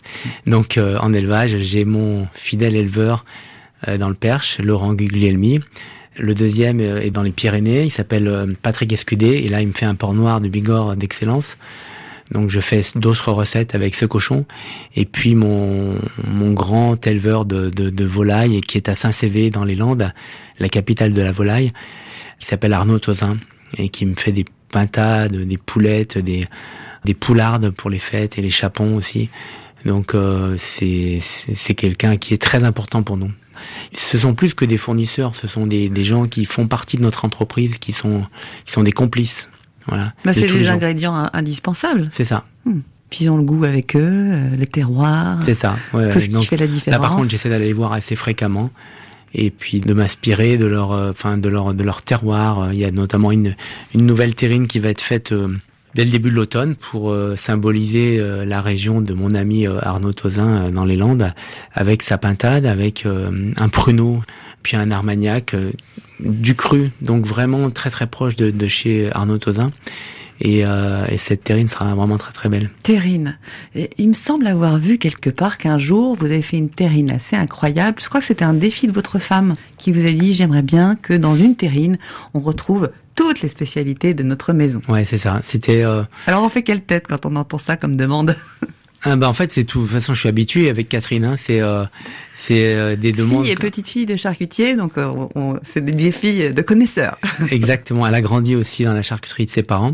Donc, euh, en élevage, j'ai mon fidèle éleveur dans le Perche, Laurent Guglielmi. Le deuxième est dans les Pyrénées, il s'appelle Patrick Escudé, et là il me fait un porc noir de Bigorre d'excellence. Donc je fais d'autres recettes avec ce cochon. Et puis mon mon grand éleveur de, de, de volailles qui est à Saint-Cévé dans les Landes, la capitale de la volaille, qui s'appelle Arnaud Tozin, et qui me fait des pintades, des poulettes, des des poulardes pour les fêtes et les chapons aussi. Donc euh, c'est, c'est c'est quelqu'un qui est très important pour nous. Ce sont plus que des fournisseurs, ce sont des, des gens qui font partie de notre entreprise, qui sont, qui sont des complices. Voilà. Bah, c'est des les ingrédients indispensables. C'est ça. Hmm. Puis ils ont le goût avec eux, euh, les terroirs. C'est ça. Ouais, tout ce donc, qui fait la différence. Là, par contre, j'essaie d'aller les voir assez fréquemment. Et puis de m'inspirer de leur, enfin, euh, de leur, de leur terroir. Il y a notamment une, une nouvelle terrine qui va être faite, euh, dès le début de l'automne pour euh, symboliser euh, la région de mon ami euh, Arnaud Tozin euh, dans les Landes, avec sa pintade, avec euh, un pruneau, puis un armagnac, euh, du cru, donc vraiment très très proche de, de chez Arnaud Tozin. Et, euh, et cette terrine sera vraiment très très belle. Terrine. Et il me semble avoir vu quelque part qu'un jour vous avez fait une terrine assez incroyable. Je crois que c'était un défi de votre femme qui vous a dit « J'aimerais bien que dans une terrine, on retrouve toutes les spécialités de notre maison. » Ouais, c'est ça. C'était. Euh... Alors on fait quelle tête quand on entend ça comme demande? Ah bah en fait c'est tout. De toute façon je suis habitué avec Catherine. Hein. C'est euh, c'est euh, des demandes. Fille et petite fille de charcutier, donc euh, on, c'est des filles de connaisseurs. Exactement. Elle a grandi aussi dans la charcuterie de ses parents.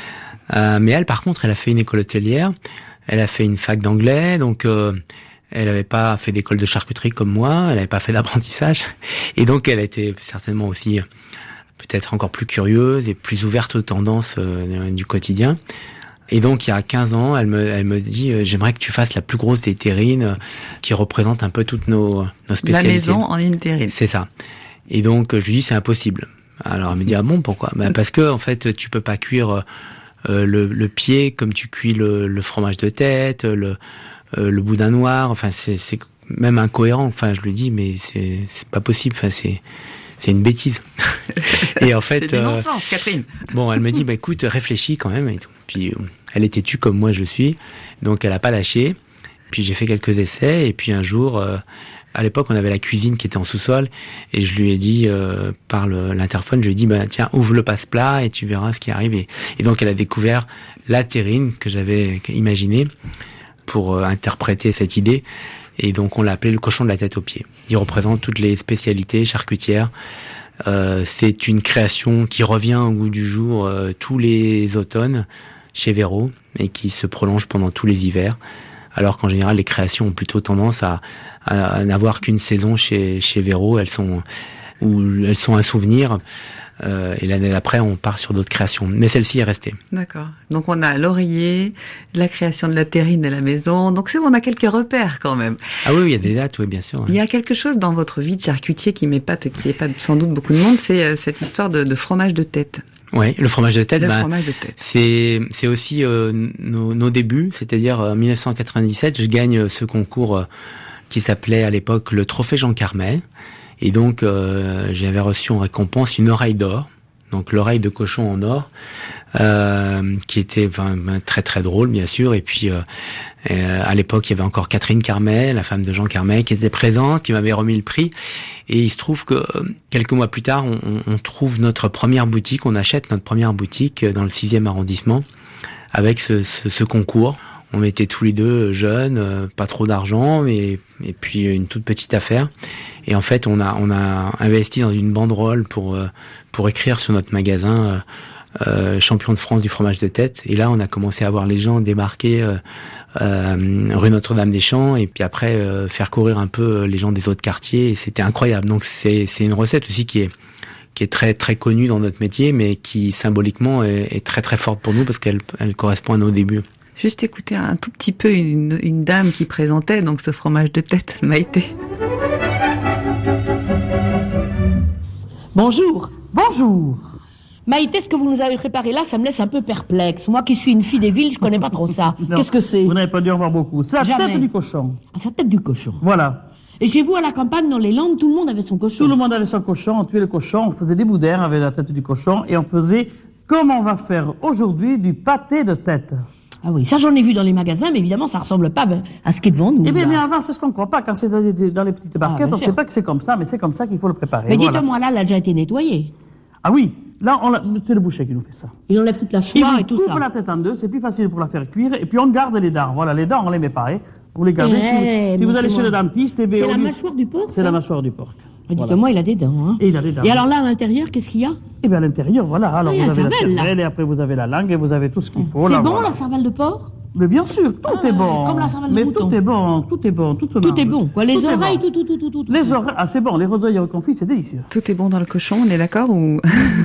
Euh, mais elle par contre elle a fait une école hôtelière. Elle a fait une fac d'anglais, donc euh, elle n'avait pas fait d'école de charcuterie comme moi. Elle n'avait pas fait d'apprentissage, et donc elle a été certainement aussi peut-être encore plus curieuse et plus ouverte aux tendances euh, du quotidien. Et donc, il y a quinze ans, elle me, elle me dit, euh, j'aimerais que tu fasses la plus grosse des terrines euh, qui représente un peu toutes nos, nos spécialités. La maison en une terrine. C'est ça. Et donc, je lui dis, c'est impossible. Mais, mais je lui fais confiance. Et donc, elle a Alors elle me dit ah bon pourquoi? Ben parce que en fait tu peux pas cuire euh, le, le pied comme tu cuis le, le fromage de tête, le, euh, le boudin noir. Enfin c'est, c'est même incohérent. Enfin je lui dis mais c'est, c'est pas possible. Enfin c'est, c'est une bêtise. Et en fait, c'est du non-sens, euh, Catherine. Bon, elle me dit bah écoute réfléchis quand même et tout. Puis elle est têtue comme moi je le suis, donc elle a pas lâché. Puis j'ai fait quelques essais et puis un jour. Euh, À l'époque, on avait la cuisine qui était en sous-sol et je lui ai dit euh, par le, l'interphone, je lui ai dit bah tiens ouvre le passe-plat et tu verras ce qui arrive. Et, et donc elle a découvert la terrine que j'avais imaginée pour euh, interpréter cette idée. Et donc on l'a appelé le cochon de la tête aux pieds. Il représente toutes les spécialités charcutières. Euh, c'est une création qui revient au goût du jour euh, tous les automnes chez Véro et qui se prolonge pendant tous les hivers. Alors qu'en général, les créations ont plutôt tendance à, à, à n'avoir qu'une saison chez, chez Véro. Elles sont, ou elles sont un souvenir. Euh, et l'année d'après, on part sur d'autres créations. Mais celle-ci est restée. D'accord. Donc on a l'oreiller, la création de la terrine à la maison. Donc c'est bon, on a quelques repères quand même. Ah oui, il y a des dates, oui, bien sûr. Il y a quelque chose dans votre vie de charcutier qui m'épate et qui épate sans doute beaucoup de monde, c'est cette histoire de, de fromage de tête. Ouais, le fromage de tête, le bah, fromage de tête. c'est c'est aussi euh, nos, nos débuts, c'est-à-dire en dix-neuf cent quatre-vingt-dix-sept, je gagne ce concours euh, qui s'appelait à l'époque le Trophée Jean Carmet, et donc euh, j'avais reçu en récompense une oreille d'or, donc l'oreille de cochon en or, euh, qui était enfin, très très drôle bien sûr, et puis euh, euh, à l'époque il y avait encore Catherine Carmet, la femme de Jean Carmet, qui était présente, qui m'avait remis le prix. Et il se trouve que euh, quelques mois plus tard, on, on, on trouve notre première boutique, on achète notre première boutique dans le sixième arrondissement avec ce, ce, ce concours. On était tous les deux jeunes, euh, pas trop d'argent, mais et puis une toute petite affaire. Et en fait, on a on a investi dans une banderole pour euh, pour écrire sur notre magasin euh, euh, champion de France du fromage de tête. Et là, on a commencé à voir les gens débarquer euh, euh, rue Notre-Dame-des-Champs et puis après euh, faire courir un peu les gens des autres quartiers. Et c'était incroyable. Donc c'est c'est une recette aussi qui est qui est très très connue dans notre métier, mais qui symboliquement est, est très très forte pour nous parce qu'elle elle correspond à nos débuts. Juste écouter un tout petit peu une, une dame qui présentait donc ce fromage de tête, Maïté. Bonjour. Bonjour. Maïté, ce que vous nous avez préparé là, ça me laisse un peu perplexe. Moi qui suis une fille des villes, je connais pas trop ça. Non, qu'est-ce que c'est? Vous n'avez pas dû en voir beaucoup. C'est la Jamais. tête du cochon. Ah, c'est la tête du cochon. Voilà. Et chez vous, à la campagne, dans les Landes, tout le monde avait son cochon. Tout le monde avait son cochon, on tuait le cochon, on faisait des boudins avec la tête du cochon et on faisait, comme on va faire aujourd'hui, du pâté de tête. Ah oui, ça j'en ai vu dans les magasins, mais évidemment ça ressemble pas à ce qui est devant nous. Eh bien, là. mais avant, c'est ce qu'on ne croit pas. Quand c'est dans les, dans les petites barquettes, Ah, ben on ne sait sûr. pas que c'est comme ça, mais c'est comme ça qu'il faut le préparer. Mais Voilà. dites-moi là, elle a déjà été nettoyée. Ah oui, là, on l'a- c'est le boucher qui nous fait ça. Il enlève toute la Il soie vous et tout coupe ça. la tête en deux, c'est plus facile pour la faire cuire, et puis on garde les dents. Voilà, les dents, on les met pas, hein. Vous les gardez. Eh, si vous, si vous allez chez le montrez-moi. dentiste, eh bien, C'est au la lieu- mâchoire du porc, C'est ça la mâchoire du porc. Ah, Voilà. dites-moi, il a des dents. Hein. Et il a des dents. Et alors là, à l'intérieur, qu'est-ce qu'il y a? Et bien à l'intérieur, voilà. Alors Ah, il y a vous la avez la cervelle, là. cervelle, et après vous avez la langue, et vous avez tout ce qu'il faut. C'est là, bon voilà. la cervelle de porc? Mais bien sûr, tout Ah, est bon. comme la cervelle de Mais mouton. tout est bon, tout est bon, tout, se Tout mange. est bon, quoi. Les Tout est oreilles, bon. tout, tout, tout, tout, tout. tout. Les oreilles, ah c'est bon, les oreilles confits, c'est délicieux. Tout est bon dans le cochon, on est d'accord ou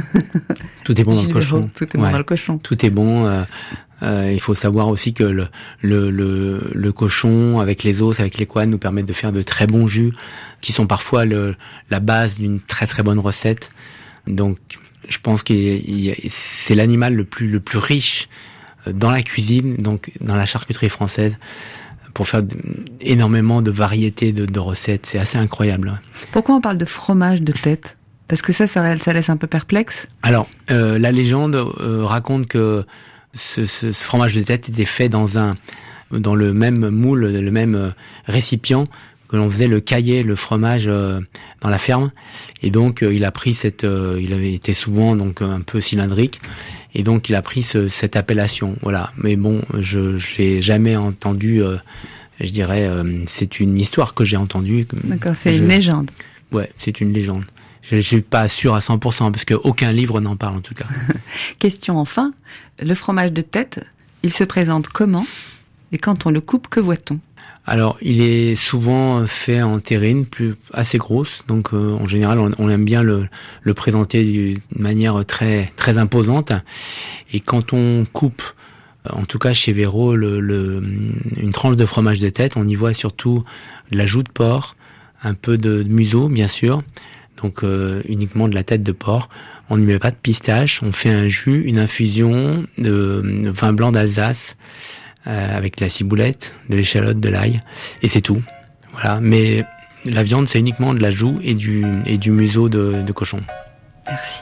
Tout est bon dans le Gilles cochon. Véraud, tout est bon Ouais. dans le cochon. Tout est bon. Euh, euh, il faut savoir aussi que le, le, le, le cochon, avec les os, avec les couennes, nous permettent de faire de très bons jus, qui sont parfois le, la base d'une très très bonne recette. Donc, je pense que c'est l'animal le plus le plus riche dans la cuisine, donc dans la charcuterie française, pour faire énormément de variétés de, de recettes. C'est assez incroyable. Pourquoi on parle de fromage de tête? Parce que ça, ça, ça laisse un peu perplexe. Alors, euh, la légende euh, raconte que ce, ce, ce fromage de tête était fait dans un, dans le même moule, le même euh, récipient que l'on faisait le cailler, le fromage euh, dans la ferme. Et donc, euh, il a pris cette, euh, il avait été souvent donc un peu cylindrique, et donc il a pris ce, cette appellation. Voilà. Mais bon, je, je l'ai jamais entendu. Euh, je dirais, euh, c'est une histoire que j'ai entendue. D'accord, c'est Je- une légende. Ouais, c'est une légende. Je, je suis pas sûr à cent pour cent parce que aucun livre n'en parle en tout cas. Question enfin, le fromage de tête, il se présente comment? Et quand on le coupe, que voit-on? Alors, il est souvent fait en terrine, plus assez grosse. Donc, euh, en général, on, on aime bien le, le présenter d'une manière très très imposante. Et quand on coupe, en tout cas chez Véro, le, le, une tranche de fromage de tête, on y voit surtout de la joue de porc, un peu de, de museau, bien sûr. donc euh, uniquement de la tête de porc. On n'y met pas de pistache. On fait un jus, une infusion de, de vin blanc d'Alsace euh, avec de la ciboulette, de l'échalote, de l'ail, et c'est tout. Voilà. Mais la viande, c'est uniquement de la joue et du et du museau de, de cochon. Merci.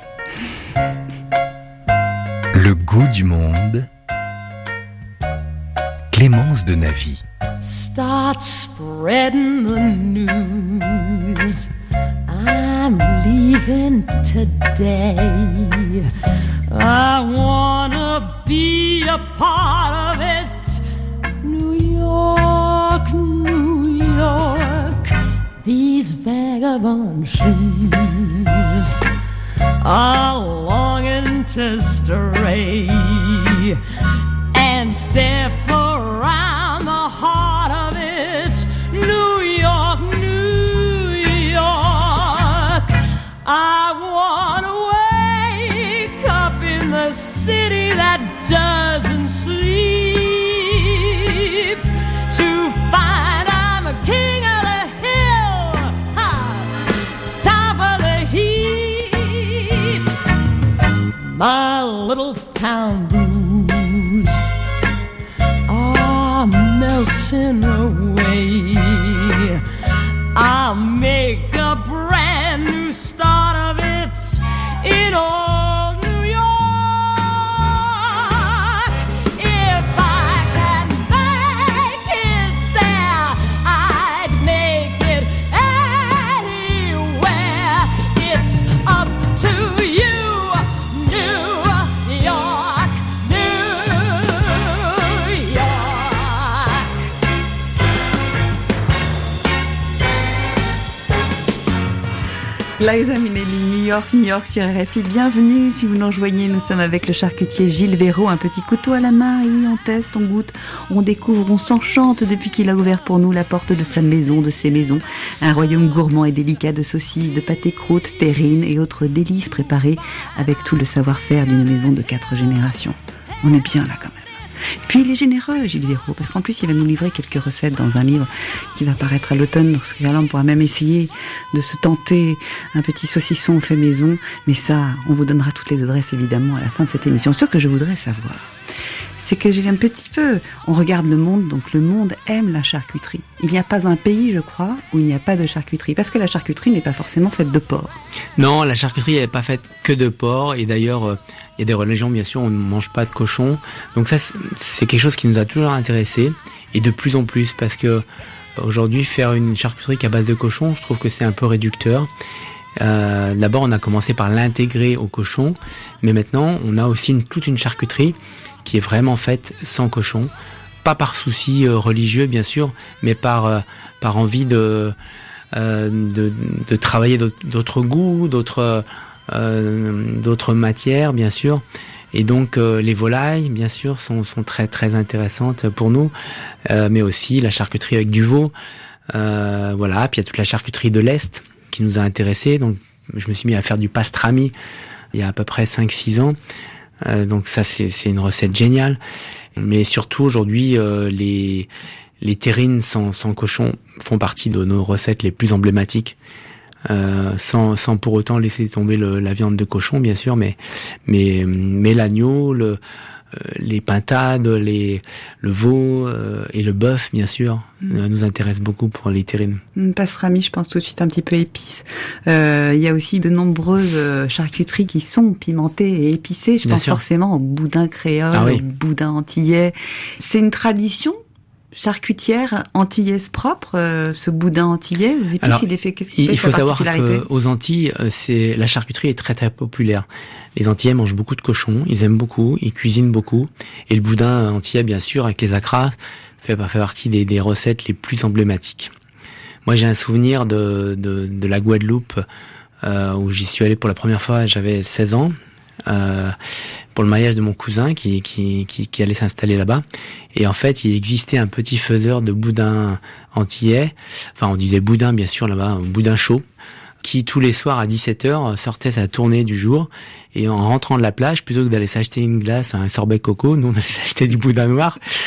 Le goût du monde. Clémence de Navy. Start spreading the news. I'm leaving today. I wanna be a part of it. New York, New York. These vagabond shoes are longing to stray and step around the heart of it. New York, New York. I wanna wake up in the city that doesn't sleep, to find I'm the king of the hill, ha, top of the heap. My little town blues are melting away. I'll make a brand new start of it in old New York. If I can make it there, I'd make it anywhere. It's up to you, New York, New York. Liza Minnelli, New York, New York sur R F I. Bienvenue si vous nous rejoignez. Nous sommes avec le charcutier Gilles Véraud, un petit couteau à la main. Et oui, on teste, on goûte, on découvre, on s'enchante depuis qu'il a ouvert pour nous la porte de sa maison, de ses maisons. Un royaume gourmand et délicat de saucisses, de pâté croûte, terrines et autres délices préparées avec tout le savoir-faire d'une maison de quatre générations. On est bien là quand même. Puis il est généreux, Gilles Véraud, parce qu'en plus il va nous livrer quelques recettes dans un livre qui va paraître à l'automne. Dans ce cas-là, on pourra même essayer de se tenter un petit saucisson fait maison. Mais ça, on vous donnera toutes les adresses évidemment à la fin de cette émission. Ce que je voudrais savoir, c'est que j'ai un petit peu... On regarde le monde, donc le monde aime la charcuterie. Il n'y a pas un pays, je crois, où il n'y a pas de charcuterie. Parce que la charcuterie n'est pas forcément faite de porc. Non, la charcuterie n'est pas faite que de porc. Et d'ailleurs, euh, il y a des religions, bien sûr, on ne mange pas de cochon. Donc ça, c'est quelque chose qui nous a toujours intéressés. Et de plus en plus, parce que aujourd'hui, faire une charcuterie à base de cochon, je trouve que c'est un peu réducteur. Euh, d'abord, on a commencé par l'intégrer au cochon. Mais maintenant, on a aussi une, toute une charcuterie qui est vraiment faite sans cochon, pas par souci euh, religieux bien sûr, mais par euh, par envie de euh, de, de travailler d'autres goûts, d'autres euh, d'autres matières bien sûr, et donc euh, les volailles bien sûr sont sont très très intéressantes pour nous, euh, mais aussi la charcuterie avec du veau, euh, voilà. Puis il y a toute la charcuterie de l'Est qui nous a intéressés, donc je me suis mis à faire du pastrami il y a à peu près cinq six ans. Euh, donc ça c'est c'est une recette géniale, mais surtout aujourd'hui euh, les les terrines sans sans cochon font partie de nos recettes les plus emblématiques, euh, sans sans pour autant laisser tomber le, la viande de cochon bien sûr, mais mais mais l'agneau, le les pintades, les, le veau euh, et le bœuf, bien sûr, mmh. euh, nous intéressent beaucoup pour les terrines. Pastrami, je pense tout de suite un petit peu épices. Euh, il y a aussi de nombreuses charcuteries qui sont pimentées et épicées. Je bien pense sûr. Forcément au boudin créole, ah oui. au boudin antillais. C'est une tradition charcutière antillaise propre, euh, ce boudin antillais, aux épices. Alors, il est fait, qu'est-ce qui il fait faut sa savoir particularité? qu'aux Antilles, c'est la charcuterie est très très populaire. Les Antillais mangent beaucoup de cochons, ils aiment beaucoup, ils cuisinent beaucoup, et le boudin antillais, bien sûr, avec les acras, fait, fait partie des, des recettes les plus emblématiques. Moi, j'ai un souvenir de, de, de la Guadeloupe, euh, où j'y suis allé pour la première fois, j'avais seize ans. Euh, pour le mariage de mon cousin qui qui qui, qui allait s'installer là-bas, et en fait il existait un petit faiseur de boudin antillais, enfin on disait boudin bien sûr là-bas, boudin chaud, qui tous les soirs à dix-sept heures sortait sa tournée du jour, et en rentrant de la plage, plutôt que d'aller s'acheter une glace, un sorbet coco, nous on allait s'acheter du boudin noir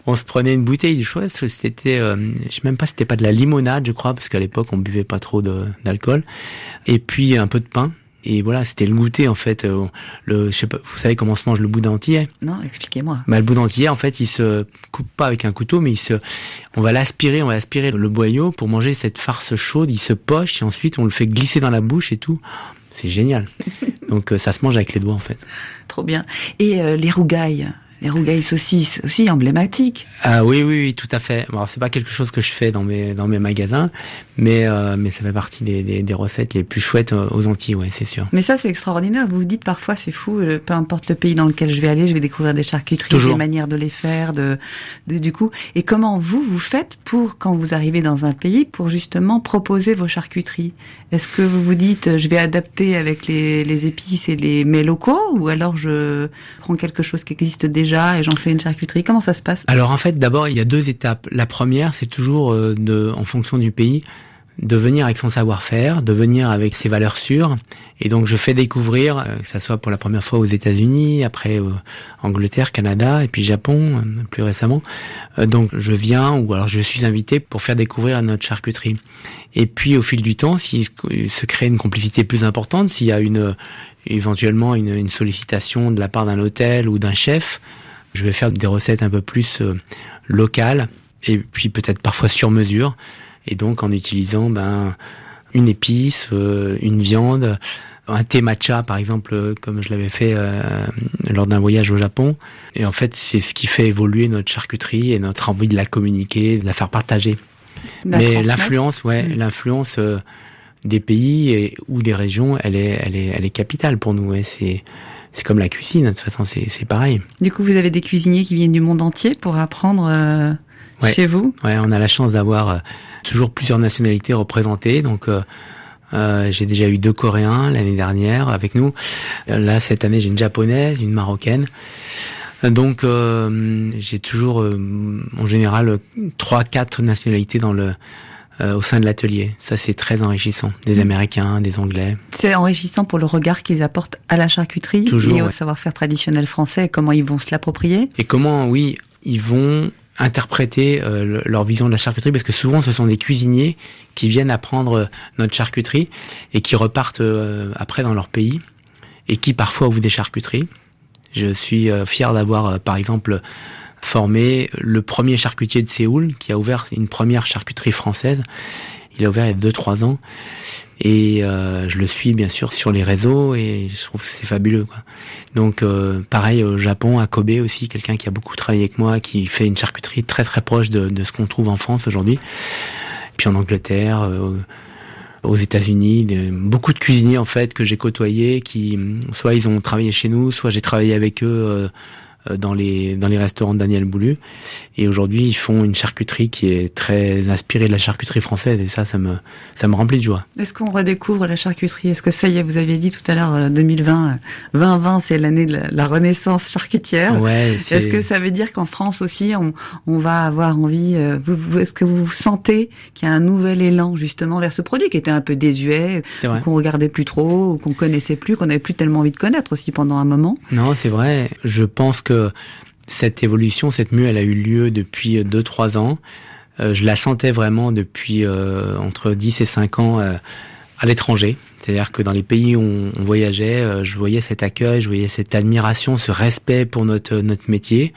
on se prenait une bouteille de chose, c'était, euh, je sais même pas, c'était pas de la limonade, je crois, parce qu'à l'époque on buvait pas trop de, d'alcool, et puis un peu de pain. Et voilà, c'était le goûter en fait. Euh, le, je sais pas, vous savez comment se mange le boudin entier ? Non, expliquez-moi. Bah, le boudin entier, en fait, il se coupe pas avec un couteau, mais il se, on va l'aspirer, on va aspirer le boyau pour manger cette farce chaude. Il se poche et ensuite on le fait glisser dans la bouche et tout. C'est génial. Donc euh, ça se mange avec les doigts en fait. Trop bien. Et euh, les rougailles Les rougailles saucisses, aussi emblématiques. Ah oui, oui, oui, tout à fait. Alors c'est pas quelque chose que je fais dans mes dans mes magasins, mais euh, mais ça fait partie des, des des recettes les plus chouettes aux Antilles, ouais, c'est sûr. Mais ça c'est extraordinaire. Vous vous dites parfois c'est fou, peu importe le pays dans lequel je vais aller, je vais découvrir des charcuteries, Toujours. des manières de les faire, de, de du coup. Et comment vous vous faites pour quand vous arrivez dans un pays pour justement proposer vos charcuteries? Est-ce que vous vous dites je vais adapter avec les les épices et les mets locaux, ou alors je prends quelque chose qui existe déjà et j'en fais une charcuterie? Comment ça se passe? Alors en fait, d'abord, il y a deux étapes. La première, c'est toujours euh, de, en fonction du pays, de venir avec son savoir-faire, de venir avec ses valeurs sûres. Et donc je fais découvrir, euh, que ça soit pour la première fois aux États-Unis, après euh, Angleterre, Canada, et puis Japon, euh, plus récemment. Euh, donc je viens, ou alors je suis invité pour faire découvrir notre charcuterie. Et puis au fil du temps, s'il se crée une complicité plus importante, s'il y a une éventuellement une, une sollicitation de la part d'un hôtel ou d'un chef, je vais faire des recettes un peu plus euh, locales, et puis peut-être parfois sur mesure, et donc en utilisant ben une épice, euh, une viande, un thé matcha par exemple, euh, comme je l'avais fait euh, lors d'un voyage au Japon. Et en fait, c'est ce qui fait évoluer notre charcuterie et notre envie de la communiquer, de la faire partager. La Mais l'influence, ouais, mmh. l'influence euh, des pays et, ou des régions, elle est, elle est, elle est capitale pour nous. Ouais. C'est, c'est comme la cuisine. De toute façon, c'est, c'est pareil. Du coup, vous avez des cuisiniers qui viennent du monde entier pour apprendre euh, ouais. chez vous. Ouais, on a la chance d'avoir euh, toujours plusieurs nationalités représentées. Donc, euh, euh, j'ai déjà eu deux Coréens l'année dernière avec nous. Là, cette année, j'ai une Japonaise, une Marocaine. Donc, euh, j'ai toujours, euh, en général, trois, quatre nationalités dans le Euh, au sein de l'atelier. Ça, c'est très enrichissant. Des Américains, des Anglais. C'est enrichissant pour le regard qu'ils apportent à la charcuterie Toujours, et au ouais. savoir-faire traditionnel français, et comment ils vont se l'approprier. Et comment, oui, ils vont interpréter euh, leur vision de la charcuterie, parce que souvent, ce sont des cuisiniers qui viennent apprendre notre charcuterie et qui repartent euh, après dans leur pays et qui parfois ouvrent des charcuteries. Je suis euh, fier d'avoir, euh, par exemple, formé le premier charcutier de Séoul, qui a ouvert une première charcuterie française. Il a ouvert il y a deux trois ans. Et euh, je le suis bien sûr sur les réseaux et je trouve que c'est fabuleux, quoi. Donc euh, pareil au Japon, à Kobe aussi, quelqu'un qui a beaucoup travaillé avec moi, qui fait une charcuterie très très proche de, de ce qu'on trouve en France aujourd'hui. Puis en Angleterre, euh, aux États-Unis, de, beaucoup de cuisiniers en fait que j'ai côtoyés, qui soit ils ont travaillé chez nous, soit j'ai travaillé avec eux euh, dans les dans les restaurants de Daniel Boulud, et aujourd'hui ils font une charcuterie qui est très inspirée de la charcuterie française, et ça ça me ça me remplit de joie. Est-ce qu'on redécouvre la charcuterie? Est-ce que ça y est, vous aviez dit tout à l'heure deux mille vingt vingt vingt c'est l'année de la, la renaissance charcutière. Ouais, c'est... Est-ce que ça veut dire qu'en France aussi on on va avoir envie euh, vous, vous, est-ce que vous sentez qu'il y a un nouvel élan justement vers ce produit qui était un peu désuet, qu'on regardait plus trop, ou qu'on connaissait plus, qu'on avait plus tellement envie de connaître aussi pendant un moment? Non, c'est vrai. Je pense que cette évolution, cette mue, elle a eu lieu depuis deux trois ans. Euh, je la sentais vraiment depuis euh, entre dix et cinq ans euh, à l'étranger. C'est-à-dire que dans les pays où on, on voyageait, euh, je voyais cet accueil, je voyais cette admiration, ce respect pour notre notre métier.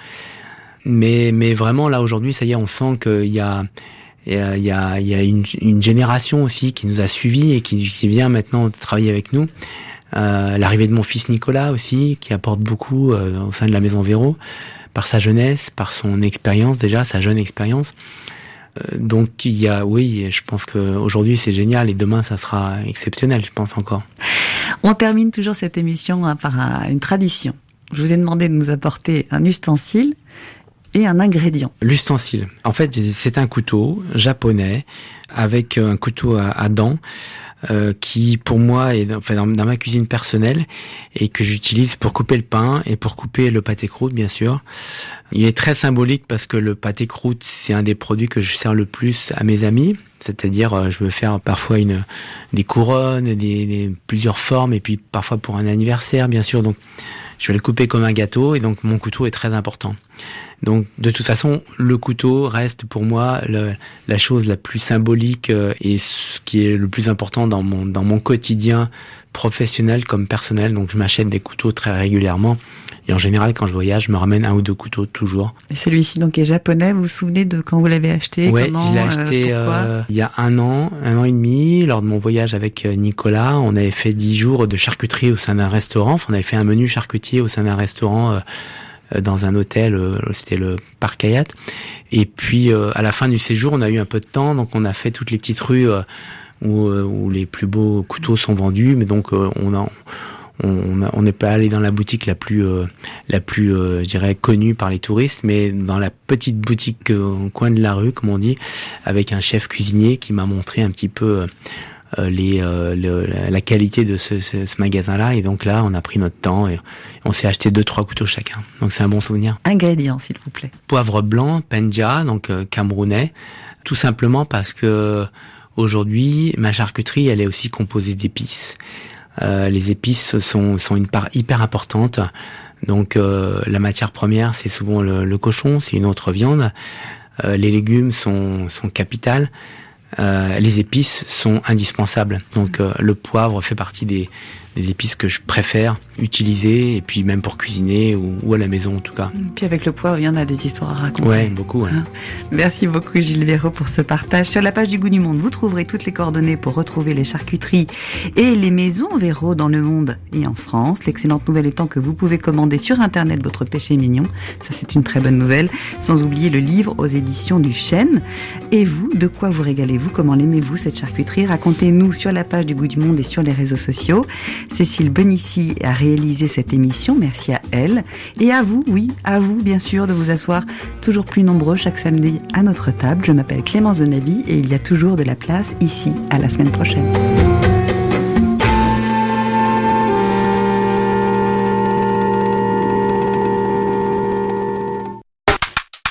Mais mais vraiment là aujourd'hui, ça y est, on sent qu'il y a il y a il y a, il y a une, une génération aussi qui nous a suivis et qui, qui vient maintenant travailler avec nous. Euh, l'arrivée de mon fils Nicolas aussi, qui apporte beaucoup euh, au sein de la Maison Véro, par sa jeunesse, par son expérience déjà, sa jeune expérience. Euh, donc il y a, oui, je pense qu'aujourd'hui c'est génial et demain ça sera exceptionnel, je pense encore. On termine toujours cette émission hein, par un, une tradition. Je vous ai demandé de nous apporter un ustensile et un ingrédient. L'ustensile, en fait, c'est un couteau japonais avec un couteau à, à dents. Euh, qui pour moi est enfin dans, dans ma cuisine personnelle et que j'utilise pour couper le pain et pour couper le pâté croûte, bien sûr. Il est très symbolique parce que le pâté croûte, c'est un des produits que je sers le plus à mes amis, c'est-à-dire euh, je veux faire parfois une des couronnes, des, des plusieurs formes, et puis parfois pour un anniversaire, bien sûr. Donc je vais le couper comme un gâteau, et donc mon couteau est très important. Donc, de toute façon, le couteau reste pour moi le, la chose la plus symbolique euh, et ce qui est le plus important dans mon dans mon quotidien professionnel comme personnel. Donc, je m'achète des couteaux très régulièrement. Et en général, quand je voyage, je me ramène un ou deux couteaux toujours. Et celui-ci donc est japonais. Vous vous souvenez de quand vous l'avez acheté? Ouais, comment, je l'ai acheté euh, euh, il y a un an, un an et demi, lors de mon voyage avec Nicolas. On avait fait dix jours de charcuterie au sein d'un restaurant. Enfin, on avait fait un menu charcutier au sein d'un restaurant euh, dans un hôtel. Euh, c'était le Parc Hayat. Et puis, euh, à la fin du séjour, on a eu un peu de temps, donc on a fait toutes les petites rues euh, où, euh, où les plus beaux couteaux sont vendus. Mais donc, euh, on a On n'est pas allé dans la boutique la plus, euh, la plus, euh, je dirais, connue par les touristes, mais dans la petite boutique euh, au coin de la rue, comme on dit, avec un chef cuisinier qui m'a montré un petit peu euh, les, euh, le, la qualité de ce, ce, ce magasin-là. Et donc là, on a pris notre temps et on s'est acheté deux, trois couteaux chacun. Donc c'est un bon souvenir. Ingrédients, s'il vous plaît. Poivre blanc, penja, donc euh, camerounais, tout simplement parce que aujourd'hui, ma charcuterie, elle est aussi composée d'épices. Euh, les épices sont, sont une part hyper importante. Donc euh, la matière première, c'est souvent le, le cochon, c'est une autre viande. Euh, les légumes sont, sont capitales. Euh, les épices sont indispensables. Donc euh, le poivre fait partie des, des épices que je préfère utiliser, et puis même pour cuisiner ou, ou à la maison en tout cas. Puis avec le poivre, il y en a des histoires à raconter. Ouais, beaucoup. Ouais. Merci beaucoup Gilles Véraud pour ce partage. Sur la page du Goût du Monde, vous trouverez toutes les coordonnées pour retrouver les charcuteries et les maisons Véraud dans le monde et en France. L'excellente nouvelle étant que vous pouvez commander sur Internet votre péché mignon. Ça, c'est une très bonne nouvelle. Sans oublier le livre aux éditions du Chêne. Et vous, de quoi vous régalez-vous? Comment l'aimez-vous cette charcuterie? Racontez-nous sur la page du Goût du Monde et sur les réseaux sociaux. Cécile Benici a réalisé cette émission. Merci à elle. Et à vous, oui, à vous, bien sûr, de vous asseoir toujours plus nombreux chaque samedi à notre table. Je m'appelle Clémence Denaby et il y a toujours de la place ici. À la semaine prochaine.